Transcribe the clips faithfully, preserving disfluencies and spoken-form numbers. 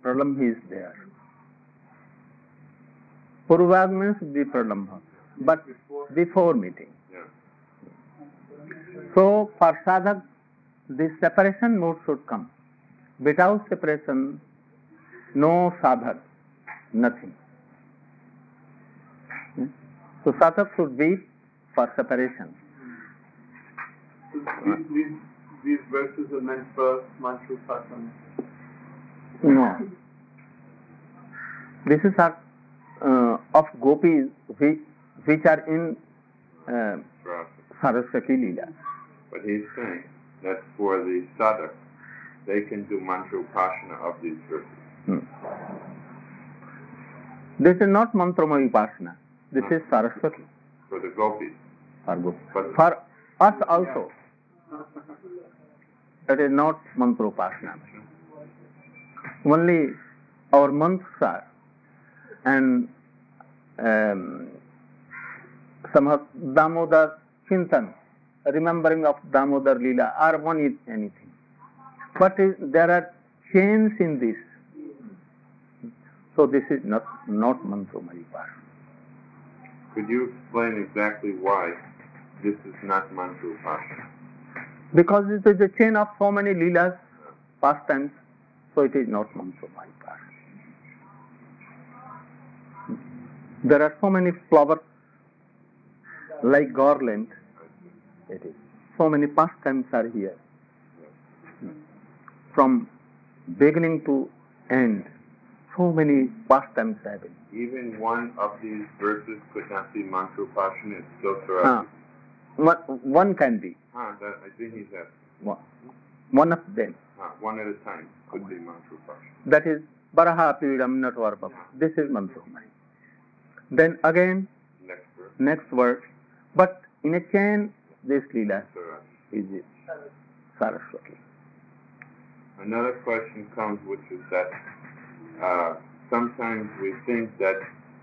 Pralambha is there. Purvag means the Pralambha, but before meeting. Yeah. So for sadhak, the separation mood should come. Without separation, no sadhak, nothing. So sadhak should be for separation. So these, these, these verses are meant for Mantrupasana. No. This is are uh, of gopis which, which are in uh, Saraswati Leela. But he's saying that for the sadhak, they can do mantra upasana of these verses. Hmm. This is not mantrama upasana. This No. is Saraswati. For the gopis. For gopis. But For us also, it is not mantra upasana. Only our mantras are, and um, some of Damodar Chintan, remembering of Damodar Leela, or one is anything. But is, there are chains in this. So this is not, not mantra upasana. could you explain exactly why this is not mantra upasana? Because it is a chain of so many leelas, pastimes, so it is not mantra upasana. There are so many flowers like garland. It is. So many pastimes are here. From beginning to end, so many pastimes have been. Even one of these verses could not be mantra upasana, it's still Ah, Saraswati. one, one can be. Huh, that, I think he's asking. One, one of them. Huh, one at a time could be mantra upasana. That is Baraha Pidam Natvarpam. This is mantra. Then again, Next verse. next verse. But in a chain, this Leela Saraswati. is it. Saraswati. Another question comes, which is that uh, sometimes we think that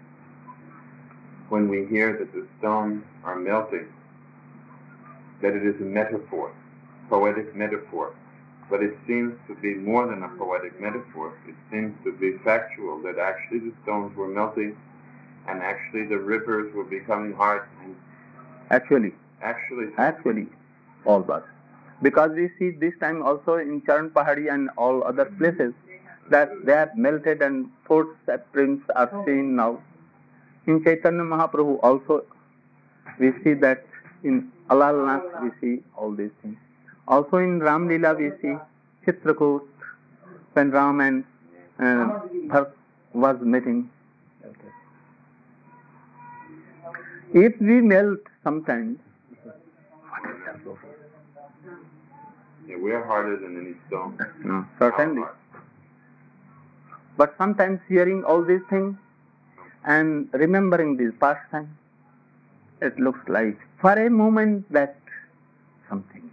when we hear that the stones are melting, that it is a metaphor, poetic metaphor. But it seems to be more than a poetic metaphor. It seems to be factual, that actually the stones were melting and actually the rivers were becoming hard. And Actually, actually, actually, all that. Because we see this time also in Charan Pahadi and all other places that they have melted and footprints are seen now. In Chaitanya Mahaprabhu also we see that, in Alalnath we see all these things. Also in Ram Leela we see Chitrakoot, when Ram and uh, Bharat was meeting. If we melt sometimes, yeah, we're harder than any stone. no, certainly. Our heart. But sometimes hearing all these things and remembering these past times, it looks like for a moment that something.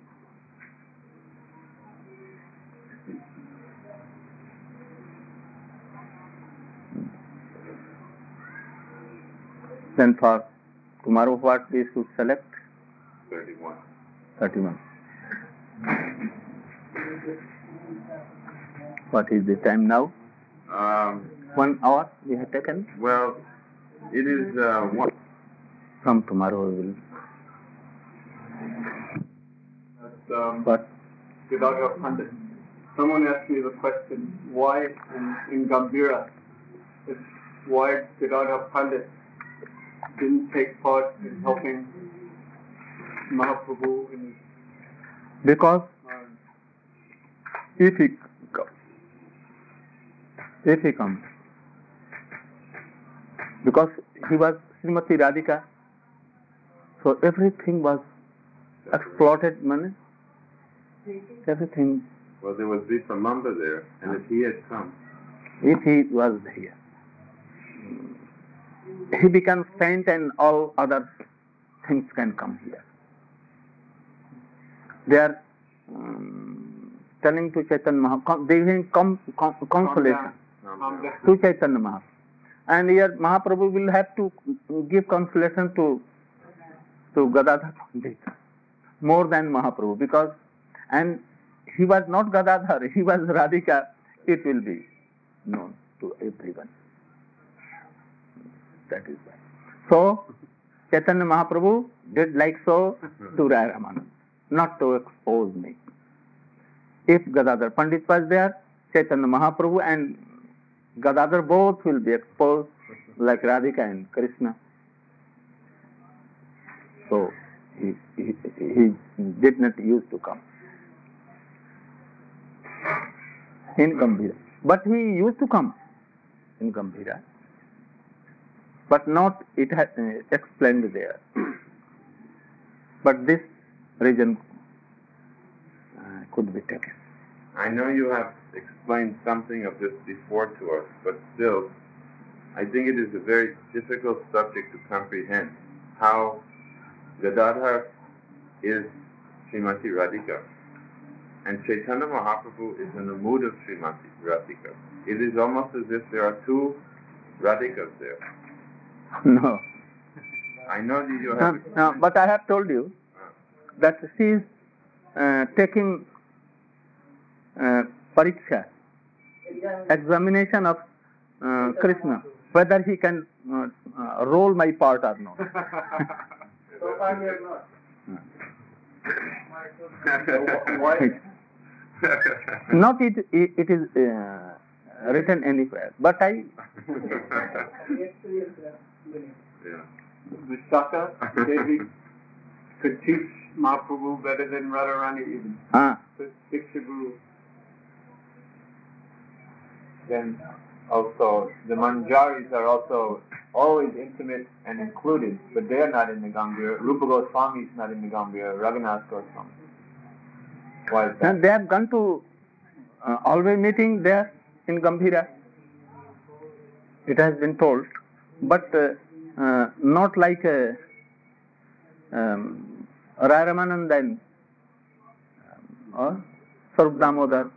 Then for tomorrow what we should select? thirty-one. thirty-one. What is the time now? Um, One hour we have taken. well, it is uh, one. From tomorrow we will. That's, um, But Gadadhar Pandit. Someone asked me the question, why in, in Gambhira, if, why Gadadhar Pandit didn't take part in helping Mahaprabhu in because um, if he co- if he comes, because he was Srimati Radhika, so everything was exploited money. Everything. Well, there was Vipramamba there, and if he had come, If he was here, he becomes saint and all other things can come here. They are um, telling to Chaitanya Mahaprabhu, they giving com, com, consolation Calm down. to Chaitanya Mahaprabhu. And here Mahaprabhu will have to give consolation to to Gadadhar Pandit more than Mahaprabhu, because and he was not Gadadhar, he was Radhika, it will be. known to everyone. That is why. So, Chaitanya Mahaprabhu did like so to Rai Ramanand, not to expose me. If Gadadhar Pandit was there, Chaitanya Mahaprabhu and Gadadhar both will be exposed like Radhika and Krishna. So, he, he, he did not used to come in Gambhira. But he used to come in Gambhira. But not, it has uh, explained there. But this reason uh, could be taken. I know you have explained something of this before to us, but still, I think it is a very difficult subject to comprehend. How Gadadhar is Srimati Radhika, and Chaitanya Mahaprabhu is in the mood of Srimati Radhika. It is almost as if there are two Radhikas there. No. I know that you have... No, no, but I have told you that she is uh, taking uh, pariksha, examination of uh, Krishna, whether he can uh, uh, roll my part or not. So far we have not. Why? Not it, it, it is uh, written anywhere, but I... Yeah. Vishaka Devi could teach Mahaprabhu better than Radharani even. Ah. Diksha Guru. Then also the Manjaris are also always intimate and included, but they are not in the Gambhira. Rupa Goswami is not in the Gambhira. Raghunath Goswami. Why is that? And they have gone to uh, always meeting there in Gambhira. It has been told, but uh, uh, not like uh, um, Rai Ramanand and um, or Sarup Damodar.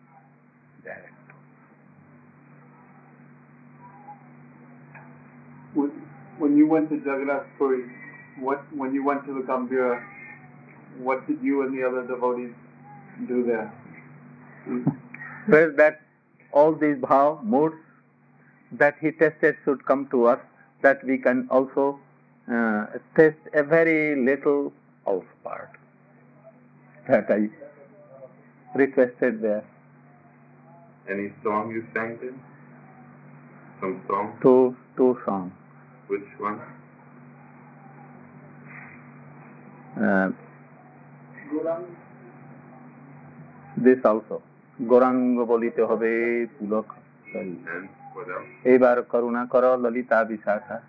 When you went to Jagannath Puri, what when you went to the Gambhira, what did you and the other devotees do there? Well, that all these bhav, moods that he tested should come to us, that we can also uh, test a very little of part. That I requested there. Any song you sang then? Some song? Two, two songs. Which one? Uh, this also. Gorang bolite hobe pulak. And what else? Ebar karuna karo lalita visakha.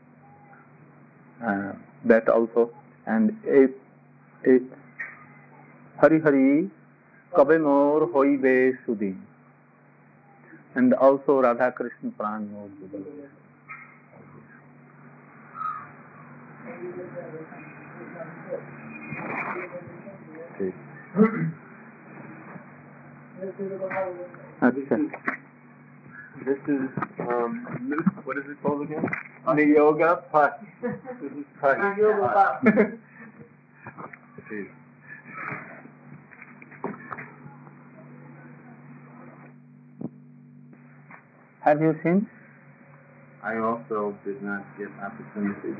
Uh, that also. And a, a Hari Hari kabe mor hoibe sudhi. And also Radha Krishna Pran Mor. Achha. This is um, what is it called again? Niyoga Pat. This is Pat. Niyoga Pat. Have you seen? I also did not get opportunity.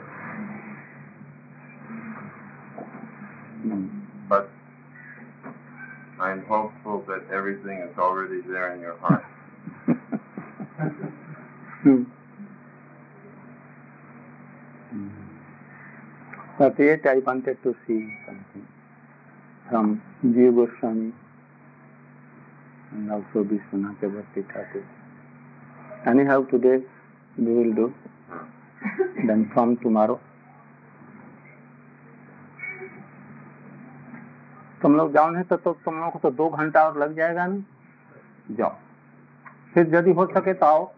Mm. But I'm hopeful that everything is already there in your heart. mm. Mm. But yet I wanted to see something from Jiva Goswami and also Vishwanath Bhakti Thakur. Anyhow, today we will do. Then from tomorrow. तुम लोग जाओ नहीं तो, तो तुम लोगों को तो दो घंटा और लग जाएगा ना. जाओ. फिर यदि हो सके तो आओ.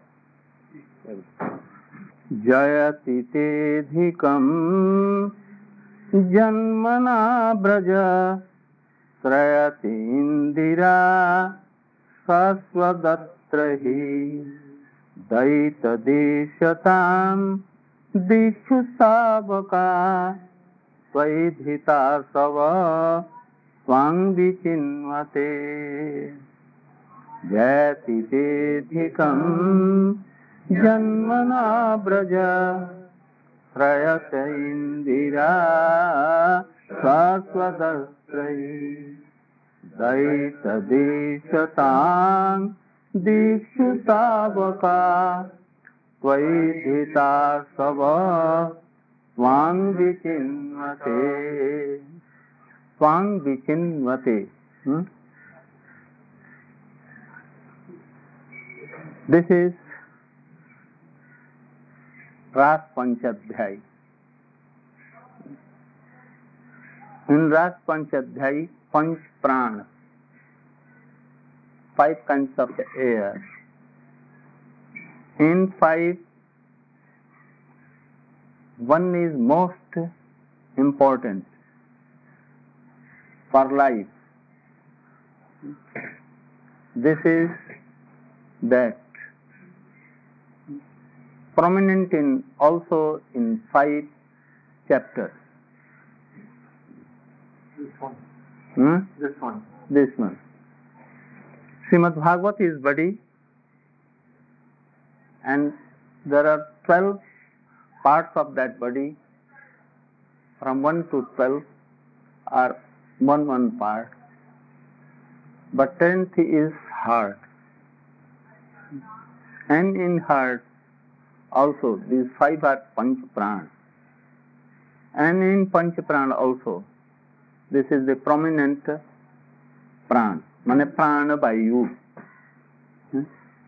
जयति तेधिकं जन्मना ब्रज श्रयति इंदिरा सस्वदत्रहि दैत देशतां दिक्षु सावका त्वयिधिता सव स्वां विचिन्वते. जयतिथेधिकं जन्मना व्रज श्रयस इंदिरा शाश्वतश्रयी दैतदेशतां दीक्षु तावका त्वयि धिता सब त्वां विचिन्वते त्वां विचिन्वते. hmm? This is Ras Panchadhyay. In Ras Panchadhyay, Panch Prana, five kinds of air. In five, one is most important for life. This is that prominent in also in five chapters. This one. Hmm? This one. This one. Srimad Bhagavat is body, and there are twelve parts of that body. From one to twelve are one one part, but tenth is heart. And in heart also these five are Panch Prana. And in Panch Prana also this is the prominent Prana, mane Prana Vayu. Hmm?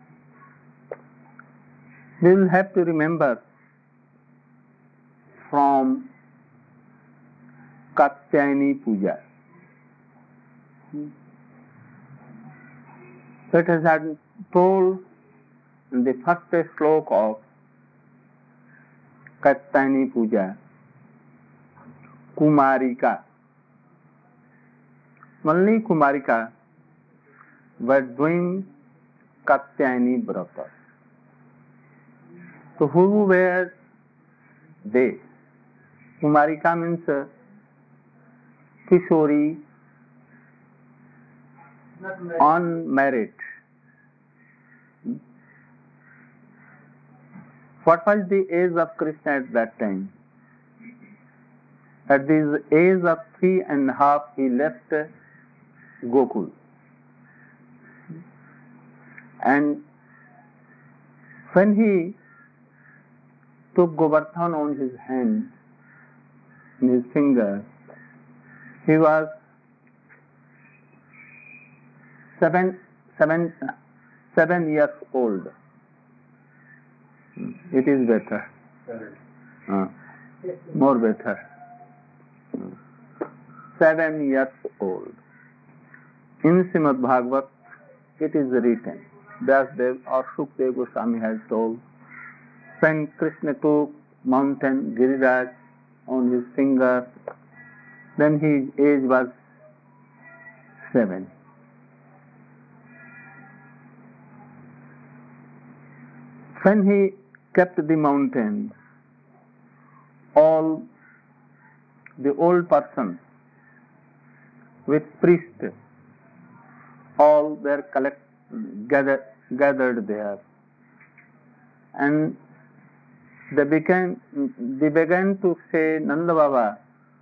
We will have to remember from Katyayani Puja. That has had told in the first slok of Katyayani Puja, Kumarika. Only Kumarika were doing Katyayani Vrata. So who were they? Kumarika means uh, Kishori, unmarried. What was the age of Krishna at that time? At the age of three and a half, he left Gokul. And when he took Govardhan on his hand, in his finger, he was seven, seven, seven years old. It is better. Uh, more better. Seven years old. In Srimad Bhagavat, it is written, Vyasdev or Shukdev Goswami has told, when Krishna took mountain Giriraj on his finger, then his age was seven. When he kept the mountain, all the old persons with priests, all were collect, gathered, gathered there, and they began, they began to say, Nanda Baba,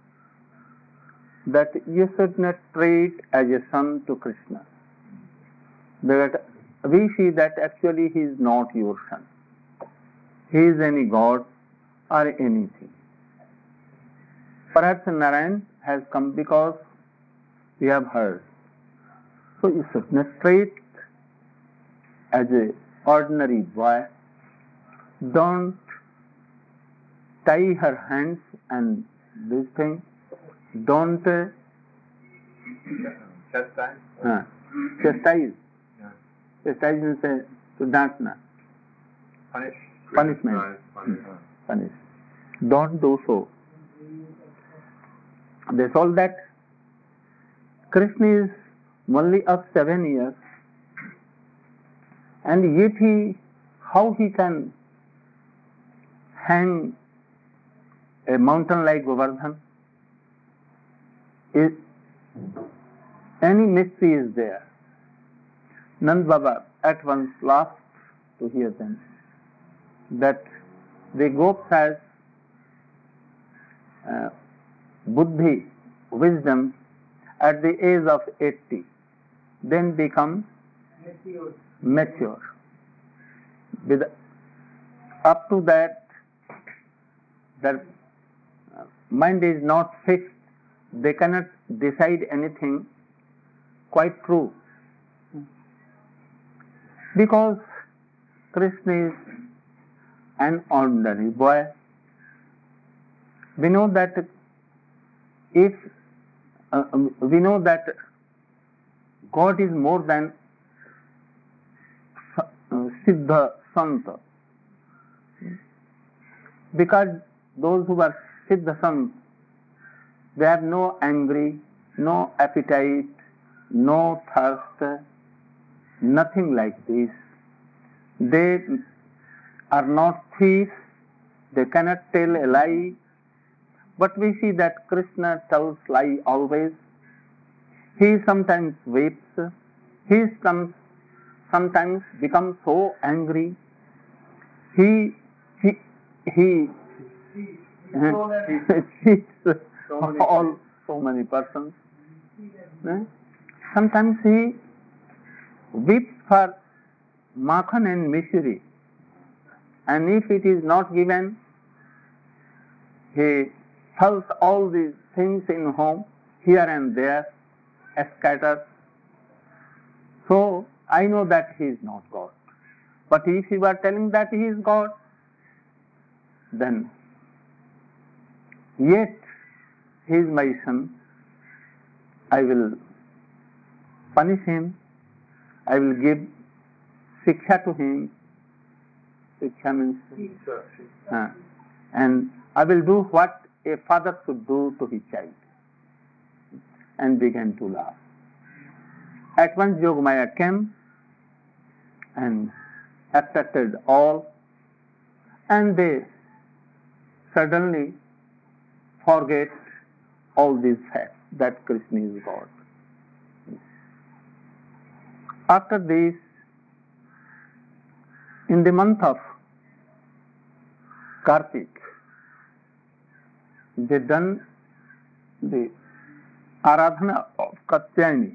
that you should not treat as a son to Krishna. That we see that actually he is not your son. He is any god or anything. Perhaps Narayan has come because we have heard. So you should not treat as an ordinary boy. Don't tie her hands and this thing. Don't uh, Chastise? uh, chastise. Yeah. Chastise means uh, to dantna. Punish. Punishment. Criticize, punish. Hmm. Punish. Don't do so. They told that Krishna is only of seven years, and yet he, how he can hang a mountain like Govardhan? Is any mystery is there? Nand Baba at once laughed to hear them, that the gops has uh, buddhi, wisdom at the age of eighty, then become mature. mature. With, up to that, their mind is not fixed, they cannot decide anything quite true. Because Krishna is an ordinary boy. We know that if uh, we know that God is more than uh, Siddha Santa, because those who are Siddha Sant, they have no angry, no appetite, no thirst, nothing like this. They are not thieves, they cannot tell a lie, but we see that Krishna tells lie always. He sometimes weeps, he some, sometimes becomes so angry, he he he cheats all so many persons. Sometimes he weeps for makhan and misery, and if it is not given, he sells all these things in home, here and there, scatters. So I know that he is not God. But if you are telling that he is God, then yet he is my son, I will punish him, I will give siksha to him. Siksha means uh, and I will do what a father should do to his child. And began to laugh. At once Yogamaya came and accepted all, and they suddenly forget all these facts that Krishna is God. After this, in the month of Kartik, they done the Aradhana of Katyayani.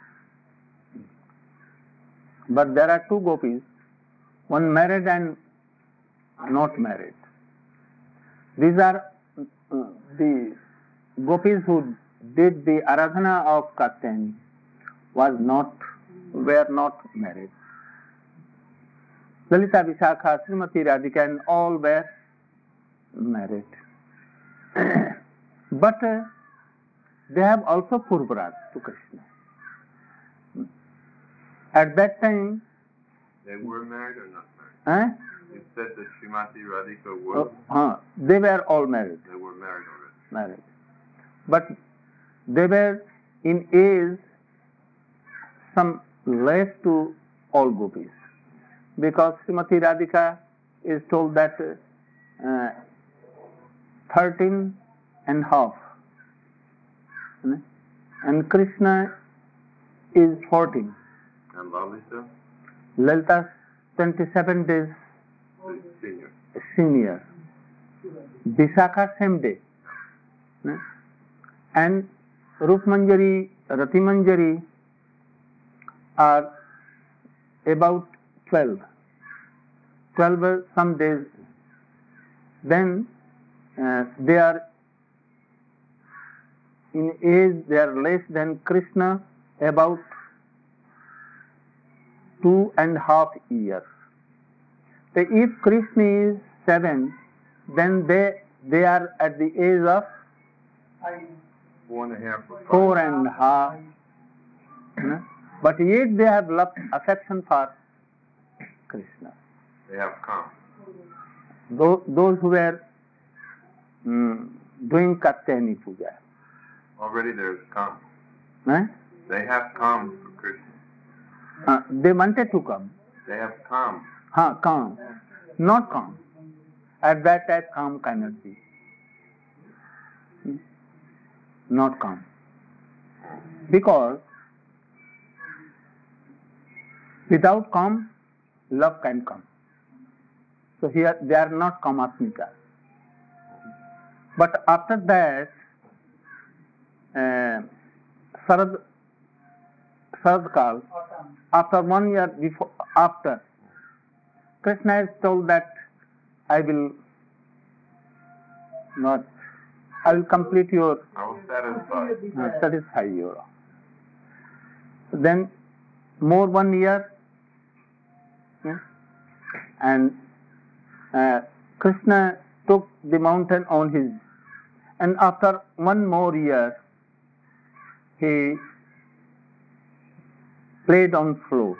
But there are two gopis, one married and not married. These are uh, the gopis who did the Aradhana of Katyayani was not, were not married. Lalita, Vishakha, Srimati Radhika and all were married. But uh, they have also purvaras to Krishna. At that time, they were married or not married? Eh? You said that Srimati Radhika was. Uh, uh, they were all married. They were married already. Married, but they were in age some less to all gopis, because Srimati Radhika is told that uh, thirteen and half, and Krishna is fourteen. And Lalita? Lalita twenty-seven days senior. Senior. Vishakha same day. And Rupmanjari, Ratimanjari are about twelve. twelve some days. Then uh, they are in age, they are less than Krishna, about two and a half years. So if Krishna is seven, then they they are at the age of four and a half. Four and a half. But yet they have love, affection for Krishna. They have come. Those, those who were um, doing Katyayani Puja. Already there's come. Eh? They have come for Krishna. Uh, they wanted to come. They have come. Huh, come. Not come. At that time, come cannot be. Hmm? Not come. Because Without Kam, love can come. So here they are not Kamasmita. But after that, uh, Sarad, Sarad Kal, after one year before, after, Krishna has told that I will not, I will complete your, I will satisfy. uh, satisfy your. Then more one year, yeah, and uh, Krishna took the mountain on his, and after one more year, he played on flute.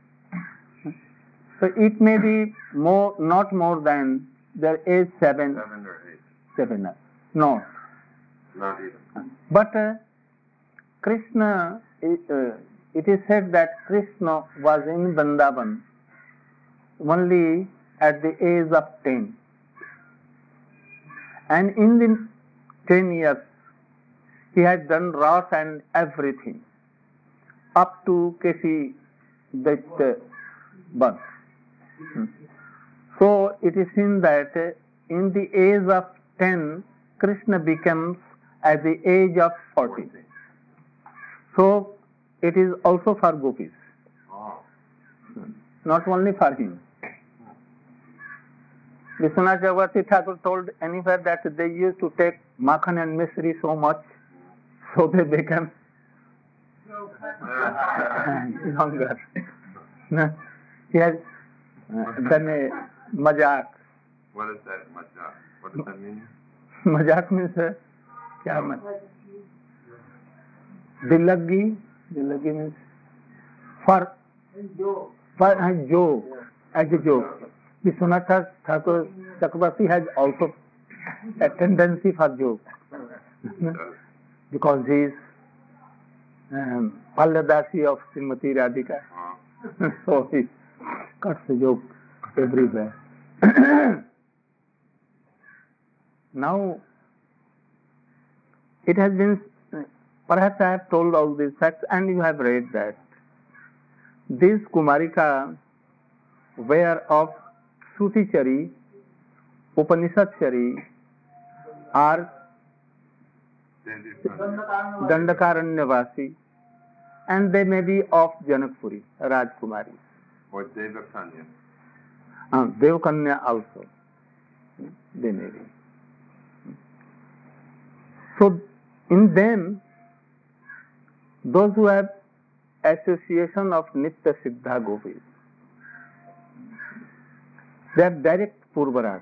So it may be more, not more than their age seven, Seven or eight. seven, no. Not even. But uh, Krishna, it, uh, it is said that Krishna was in Vrindavan only at the age of ten. And in the ten years, he had done Ras and everything, up to Keshi, that uh, birth. Hmm. So it is seen that uh, in the age of ten, Krishna becomes at the age of forty. So it is also for gopis, Oh. not only for him. Vishwanath Chakravarti Thakur told anywhere that they used to take makhan and misri so much, so they became younger. No, he has uh, done a mazak. What is that? Majak? What does that mean? Mazak means uh, kya mat? Dilagi, dilagi means for for a joke, as a joke. Vishwanath Thakur Chakravarti has also a tendency for joke because he is um, Palyadasi of Srimati Radhika. Oh. So he cuts a joke everywhere. Now, it has been, perhaps I have told all these facts and you have read that these Kumarika were of Sutichari, Upanishadchari, or Dandakaranyavasi, and they may be of Janakpuri, Rajkumari. Or Devakanya. Uh, Devakanya also, they may be. So, in them, those who have association of Nitya Siddha Gopis, they are direct Purvaras.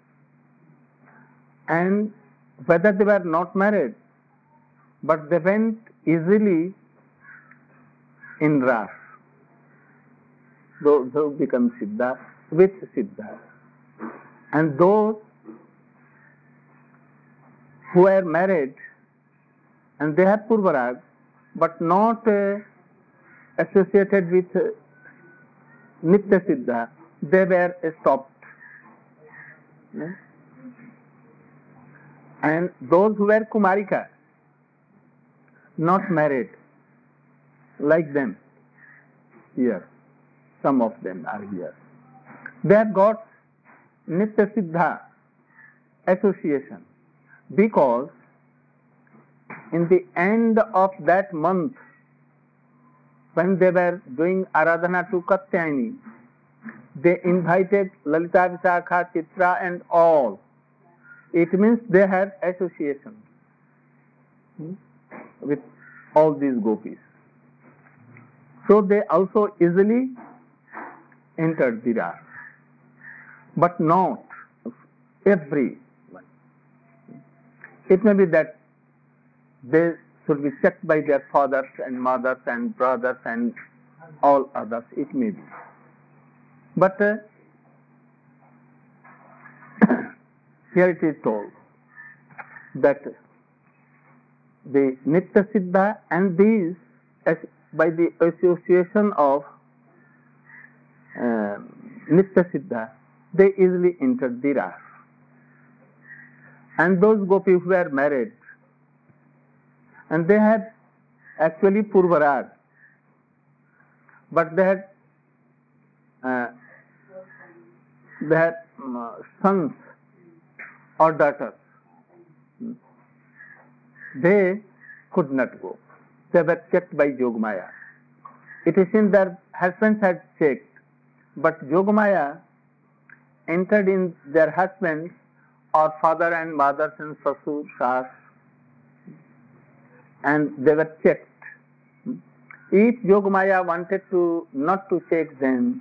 And whether they were not married, but they went easily in Ras. Those who become Siddha with Siddha. And those who are married and they have Purvarag, but not uh, associated with uh, Nitya Siddha, they were uh, stopped. Yeah? And those who were Kumarika, not married, like them, here, some of them are here. They have got Nitya Siddha association because in the end of that month, when they were doing Aradhana to Katyayani, they invited Lalita, Visakha, Chitra and all. It means they had association hmm, with all these gopis. So they also easily entered the Ras. But not everyone. It may be that they should be checked by their fathers and mothers and brothers and all others. It may be. But uh, here it is told that the Nitya Siddha and these, as by the association of uh, Nitya Siddha, they easily entered the Ras. And those gopis who were married, and they had actually Purvarag, but they had their um, sons or daughters. They could not go. They were checked by Yogamaya. It is in their husbands had checked, but Yogamaya entered in their husbands or father and mothers and sasur, sas, and they were checked. If Yogamaya wanted to not to check them,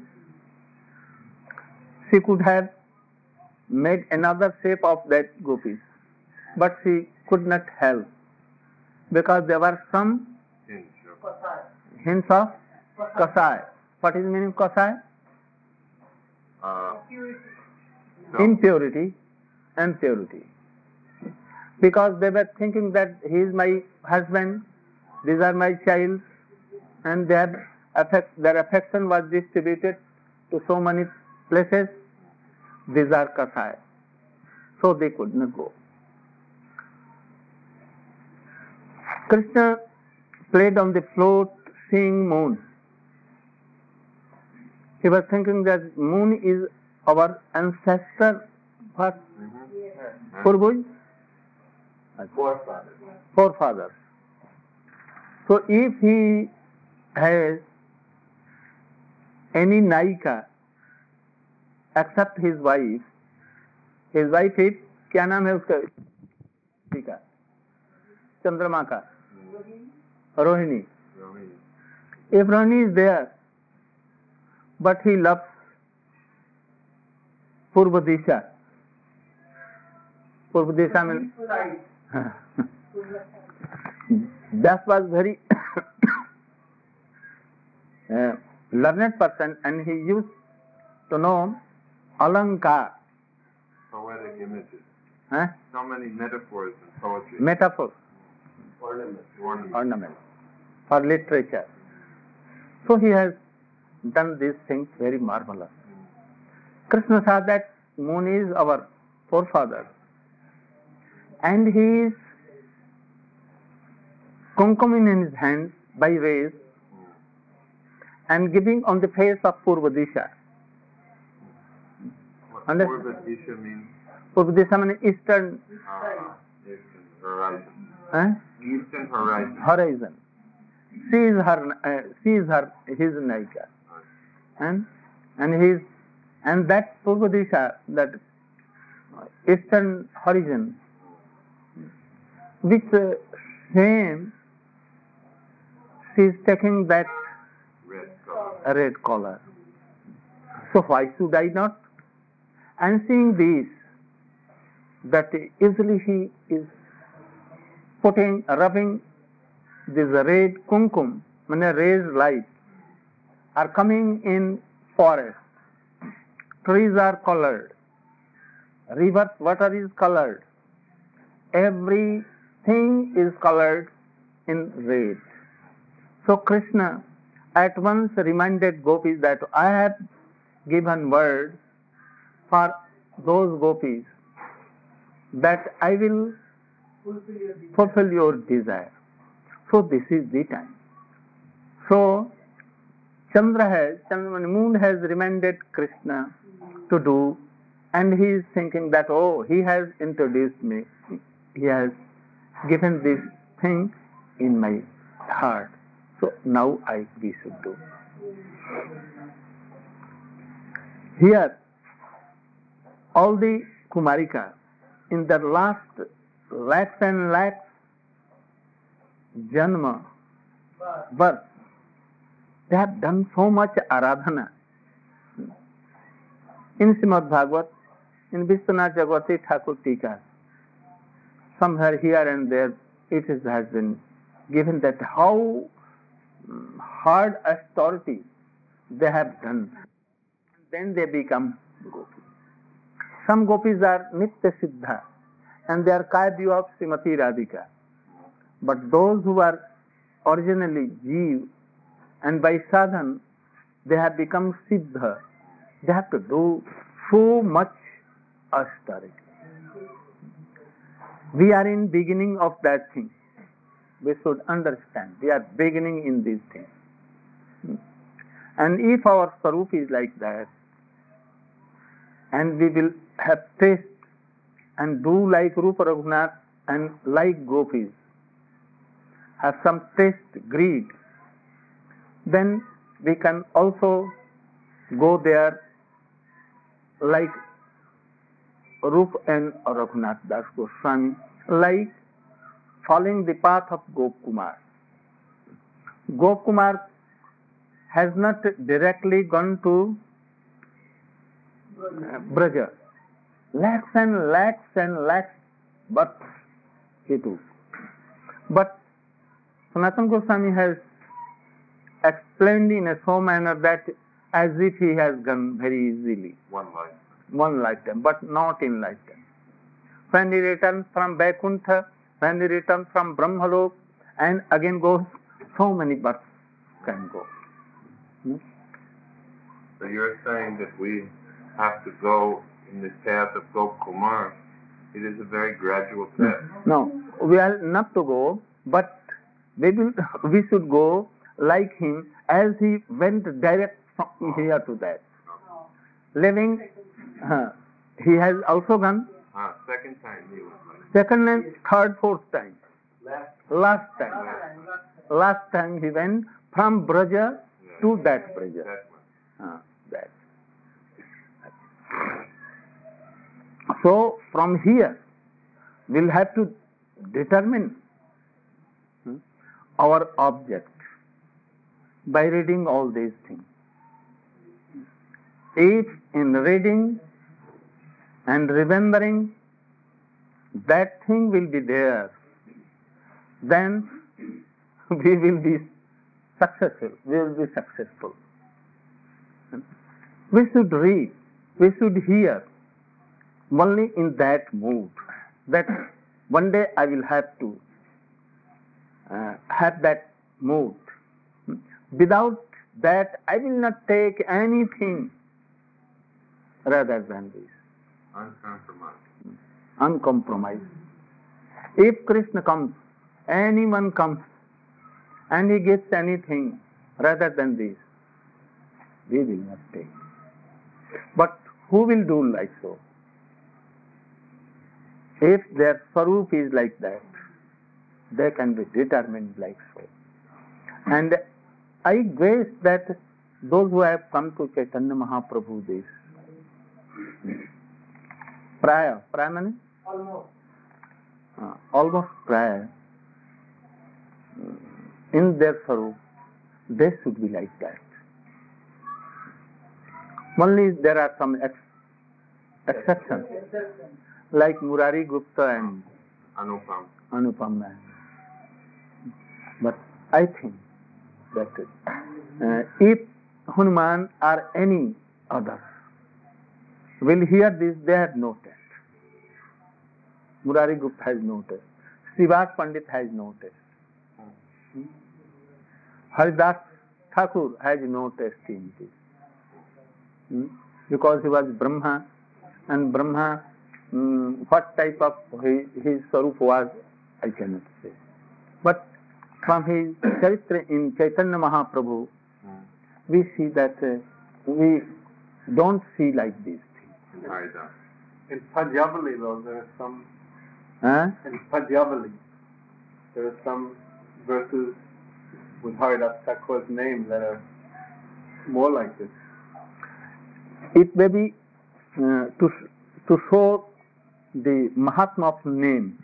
she could have made another shape of that gopis, but she could not help because there were some hints of kasai. What is the meaning of kasai? Uh, Impurity and purity. Because they were thinking that he is my husband, these are my child, and their affect, their affection was distributed to so many places. These are kasai. So they could not go. Krishna played on the flute, seeing moon. He was thinking that moon is our ancestor, what? Purvuj? Forefathers. Forefathers. So if he has any naika except his wife, his wife is, क्या नाम है उसका? टीका चंद्रमा का Rohini. If Rohini is there, but he loves Purva Disha. Purva Disha means that was very uh, learned person, and he used to know alankar. Poetic images. Huh? So many metaphors in poetry. Metaphor. Ornament. Ornament. Ornament for literature. So he has done these things very marvelous. Krishna saw that moon is our forefather, and he is kumkum in his hands by ways and giving on the face of Purva Disha. What Understand? Purva Disha means? Purva Disha means eastern Uh, eastern horizon. eh, Eastern horizon. horizon. She is her, uh, she is her, his naika, and and his and that Purva Disha, that eastern horizon, which uh, same she is taking that Red color. red color. So why should I not? And seeing this, that easily he is putting, rubbing this red kumkum, when a red light, are coming in forest. Trees are colored. River water is colored. Everything is colored in red. So Krishna at once reminded gopis that I have given word for those gopis that I will fulfill your desire. So this is the time. So Chandra has, Chandra, moon has reminded Krishna to do, and he is thinking that, oh, he has introduced me. He has given this thing in my heart. So now I we should do. Here, all the Kumarika, in their last lakhs and lakhs janma, birth, they have done so much aradhana. In Srimad Bhagavat, in Vishwanath Jagavati Thakur Tika, somewhere here and there, it is, has been given that how hard austerity they have done. Then they become gopis. Some gopis are Nitya Siddha, and they are Kadyu of Srimati Radhika. But those who are originally Jeev, and by sadhan, they have become Siddha. They have to do so much austerity. We are in beginning of that thing. We should understand. We are beginning in these things. And if our Sarup is like that, and we will have taste and do like Rupa Raghunath and like gopis, have some taste, greed, then we can also go there like Rup and Raghunath Das Goswami, like following the path of Gop Kumar. Gop Kumar has not directly gone to uh, Braja. Lakhs and lakhs and lakhs births he took. But Sanatana Goswami has explained in a so manner that as if he has gone very easily. One life. One lifetime, but not in lifetime. When he returns from Vaikuntha, when he returns from Brahmalok, and again goes, so many births can go. Hmm? So you're saying that we have to go in the path of Gop Kumar. It is a very gradual path. No, we are not to go, but we will, we should go like him as he went direct from here to that. Living, uh, he has also gone. Ah, second time he was like Second and third, fourth time. Last, Last time. Last time he went from Braja yeah, to that Braja. that one. Uh, that. So from here, we'll have to determine hmm, our object by reading all these things. If in reading and remembering that thing will be there, then we will be successful. We will be successful. We should read, we should hear only in that mood, that one day I will have to uh, have that mood. Without that, I will not take anything rather than this. Uncompromised. Uncompromised. If Krishna comes, anyone comes, and he gets anything rather than this, we will not take. But who will do like so? If their Swarup is like that, they can be determined like so. And I guess that those who have come to Chaitanya Mahaprabhu this, prior, prior means? almost. Uh, almost prior, in their Swarup, they should be like that. Only there are some ex- exceptions, like Murari Gupta and Anupam. Anupam. But I think that uh, if Hanuman or any other will hear this, they have no test. Murari Gupta has no test. Srivas Pandit has no test. Hmm? Haridas Thakur has no test in this. Hmm? Because he was Brahma, and Brahma, um, what type of his, his Swarup was, I cannot say. But from his charitra in Chaitanya Mahaprabhu, Hmm. we see that uh, we don't see like these things. Haridas. In Pajavali, though, there are some. Huh? In Pajavali, there are some verses with Haridas Thakur's name that are more like this. It may be uh, to to show the Mahatma of name.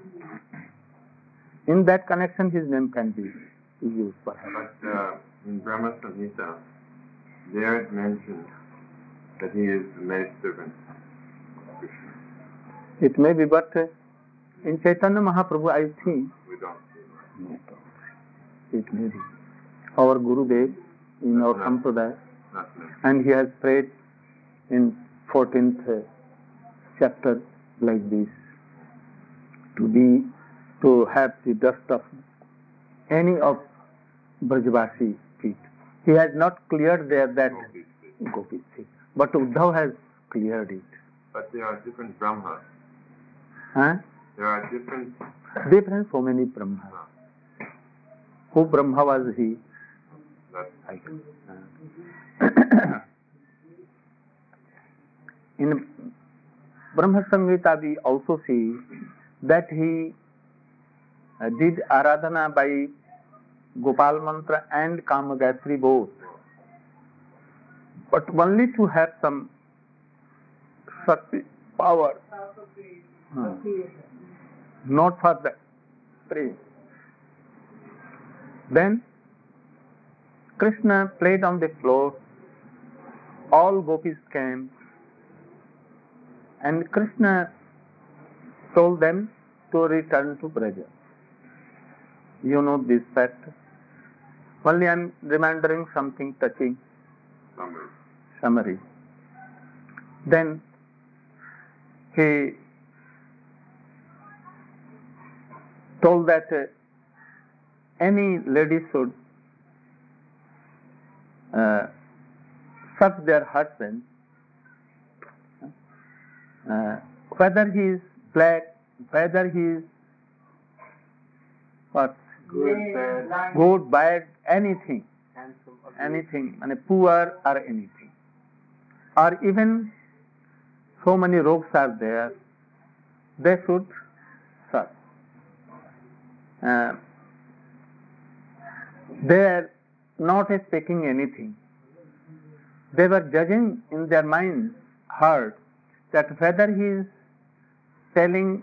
In that connection, his name can be used perhaps. But uh, in Brahma Samhita, there it mentions that he is the maidservant of Krishna. It may be, but uh, in Chaitanya Mahaprabhu, I think We don't see that. it may be. Our Gurudev in our No. Sampradaya, Not mentioned. and he has prayed in fourteenth uh, chapter like this, to be, to have the dust of any of Brajavasi feet. He has not cleared there that Gopis did. Gopi feet, but Uddhav has cleared it. But there are different Brahmas. Huh? There are different. Different so many Brahmas. Uh, Who Brahma was he? that, I can. Uh, in Brahma Samhita we also see that he uh, did Aradhana by Gopal Mantra and Kama Gayatri both, but only to have some Shakti power, hmm. not for the praise. Then Krishna played on the floor, all gopis came, and Krishna told them to return to Braja. You know this fact. Only I am remembering something touching. Summary. Summary. Then he told that uh, any lady should uh, serve their husband, uh, whether he is black, whether he is what, Good, bad, good, bad, anything, handsome, ugly. anything, and poor or anything, or even so many rogues are there, they should serve. Uh, they are not speaking anything. They were judging in their minds, heart, that whether he is telling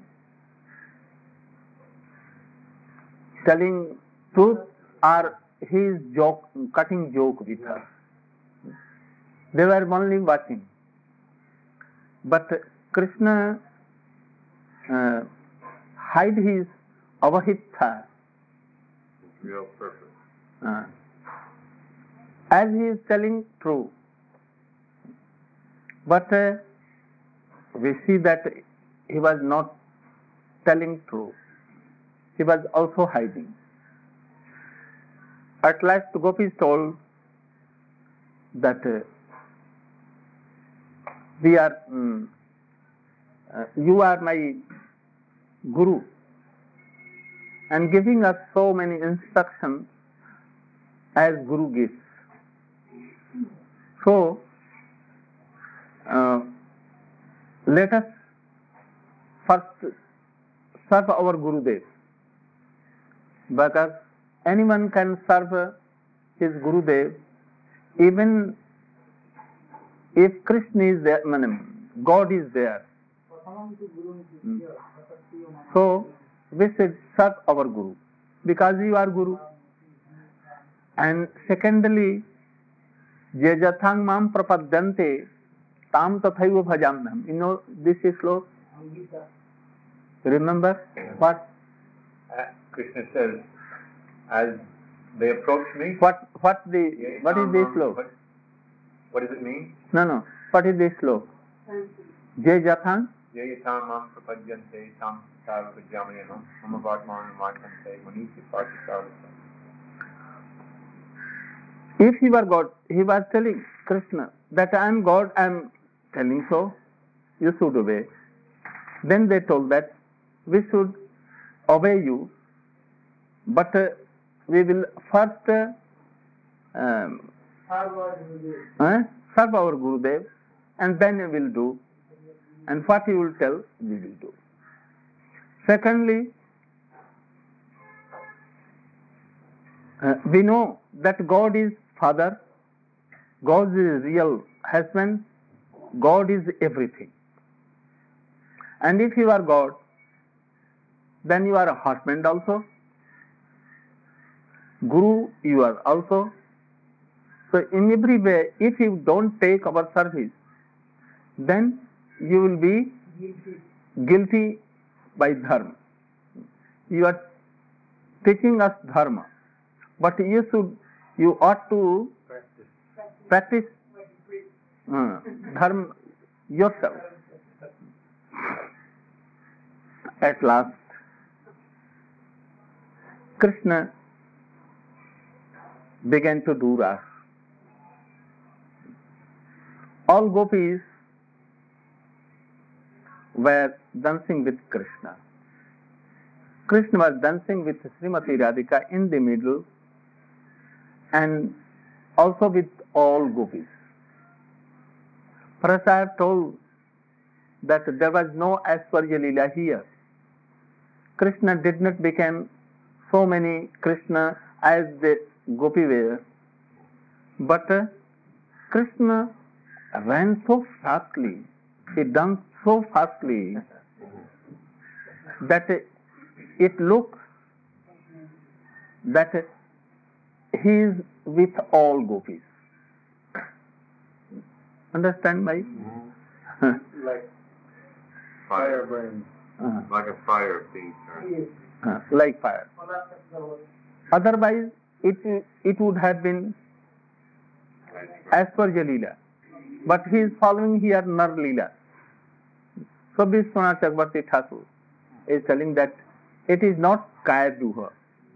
telling truth or he is joke, cutting joke with her. They were only watching. But Krishna uh, hide his avahitha, Real purpose. uh, as he is telling true. But uh, we see that he was not telling true. He was also hiding. At last Gopis told that uh, we are, um, uh, you are my guru, and giving us so many instructions as guru gives. So, uh, let us first serve our Gurudev, because anyone can serve his Gurudev even if Krishna is there, God is there. Hmm. So we should serve our Guru because you are Guru. And secondly, je jathang mam prapadyante tam tathaiva bhajamnam. You know this is sloka? Remember what? Uh, Krishna says, as they approach me. What what the what is this sloka? What, what does it mean? No, no. What is this sloka? Je jathang? Je yatham mam prapadyante tam tathaiva bhajamnam. Mama vartman markante manisi parthasavasa. If he were God, he was telling Krishna that I am God, I am telling so, you should obey. Then they told that we should obey you, but uh, we will first uh, um, uh, serve our Gurudev, and then we will do, and what he will tell, we will do. Secondly, uh, we know that God is Father, God is real husband, God is everything. And if you are God, then you are a husband also, Guru you are also. So in every way, if you don't take our service, then you will be guilty by dharma. You are teaching us dharma, but you should, you ought to practice, practice uh, dharma yourself. At last, Krishna began to do ras. All gopis were dancing with Krishna. Krishna was dancing with Srimati Radhika in the middle and also with all gopis. First I have told that there was no Aishwarya Leela here. Krishna did not become so many Krishna as the gopi were, but uh, Krishna ran so fastly, he danced so fastly that uh, it looks that uh, he is with all gopis. Understand, my? Mm-hmm. Like Fire. firebrand. Uh, Like a fire being turned. uh, like fire. Otherwise, it it would have been Aishwarya Leela, but he is following here Nar Leela. So Vishwanath Chakravarti Thakur is telling that it is not Kaya Duha.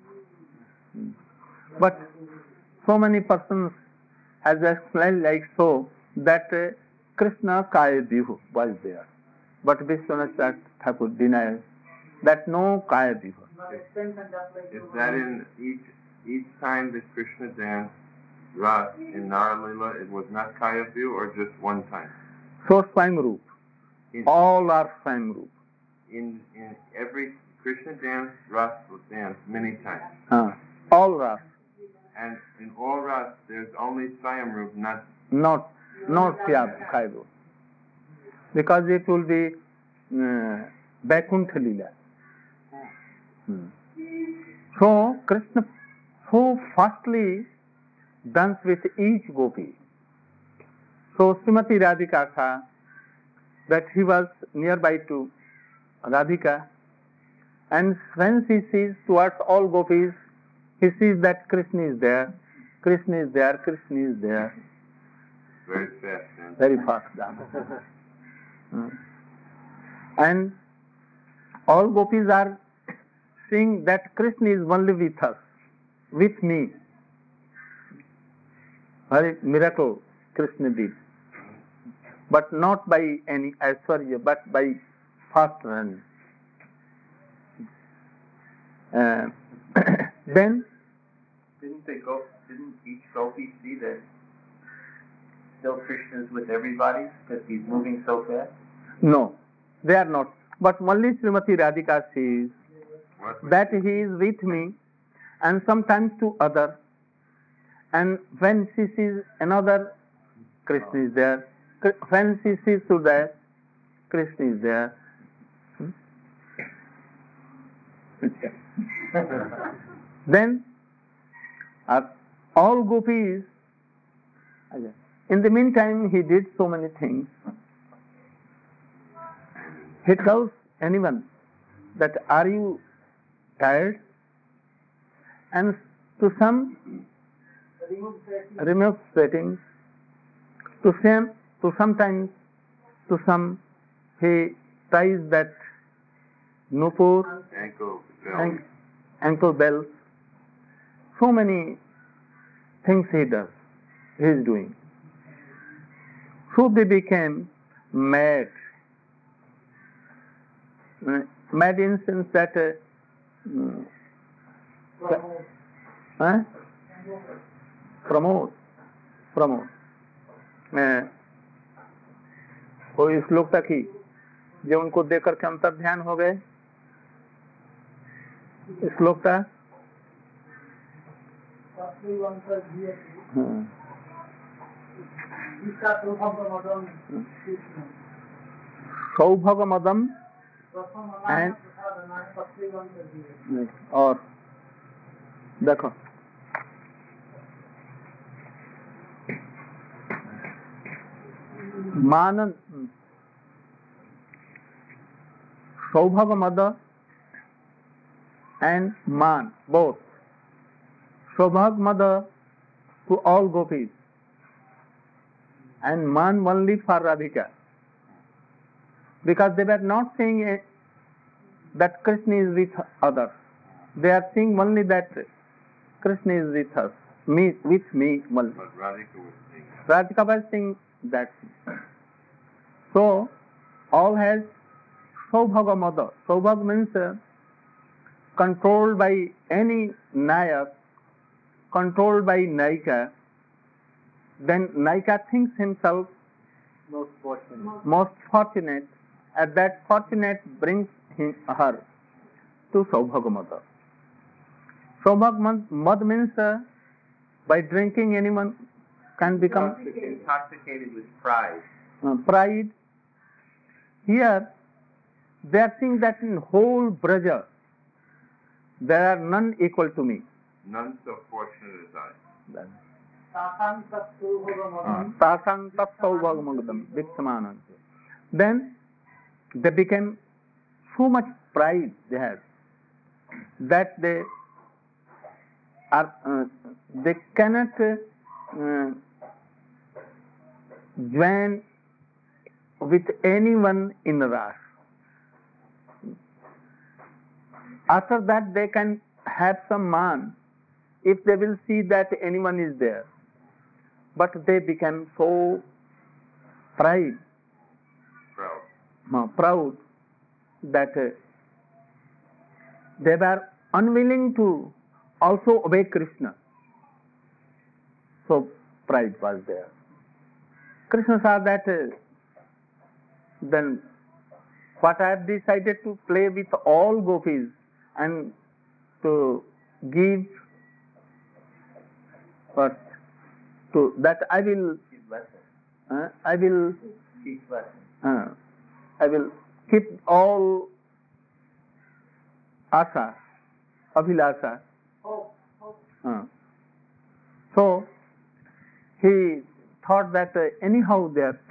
But so many persons has explained like so that uh, Krishna Kaya Duha was there. But Vishwanath Thakur denies that no Kaya Duha. Is that in each each time that Krishna danced Ras in Naralila, it was not Kaya view or just one time? So Swayamrup. In, All are Swayamrup. in in every Krishna dance, Ras was danced many times. Uh, all Ras. And in all Ras, there's only Swayamrup, not Not, not Kaya Duha. Because it will be uh, Vaikuntha Leela. Hmm. So Krishna so fastly danced with each gopi. So Srimati Radhika tha, that he was nearby to Radhika, and when she sees towards all gopis, he sees that Krishna is there, Krishna is there, Krishna is there. very fast. And Very fast dance. Hmm. And all gopis are seeing that Krishna is only with us, with me. Very miracle Krishna did. But not by any Aishwarya, but by fast run. Uh, then, Didn't they go? Didn't each gopi see that still Krishna is with everybody because he's moving so fast? no, they are not. But only Srimati Radhika sees what was that he is with me, and sometimes to other. And when she sees another, Krishna is there. When she sees to that, Krishna is there. Hmm? Then, uh, all gopis, in the meantime, he did so many things. He tells anyone that, are you tired? And to some, remove sweating. To some, to sometimes, to some, he ties that nupur, ankle bell? An- ankle bells. So many things he does, he is doing. So they became mad. Uh, Mad in the sense that uh, mm, huh? Pramod Pramod मैं कोई श्लोक तक ही जो उनको देख करके अंतर ध्यान हो गए श्लोक था हाँ। सौभग मदम and और देखो मान सौभग मद and man both सौभग मद to all gopis and man only for Radhika, because they were not saying a, that Krishna is with others. They are saying only that Krishna is with us, me, with me only. But Radhika was saying Radhika was saying that. So, all has Saubhaga mother. Saubhaga means uh, controlled by any Nayak, controlled by Naika. Then Naika thinks himself Most fortunate. most fortunate and that fortunate brings him, her to Saubhagamata. Saubhagamata means uh, by drinking anyone can become intoxicated with pride. Uh, pride. Here they are saying that in whole Braja there are none equal to me. None so fortunate as I. Tasang tat saubhagamadam viksamanam. Then they became so much pride they had that they are uh, they cannot uh, join with anyone in Ras. After that they can have some man if they will see that anyone is there. But they became so pride, Proud. uh, proud that uh, they were unwilling to also obey Krishna. So pride was there. Krishna saw that uh, then what I have decided to play with all gopis and to give what to that I will uh, I will uh, I will keep all asa abhilasa. Uh, so he thought that uh, anyhow they are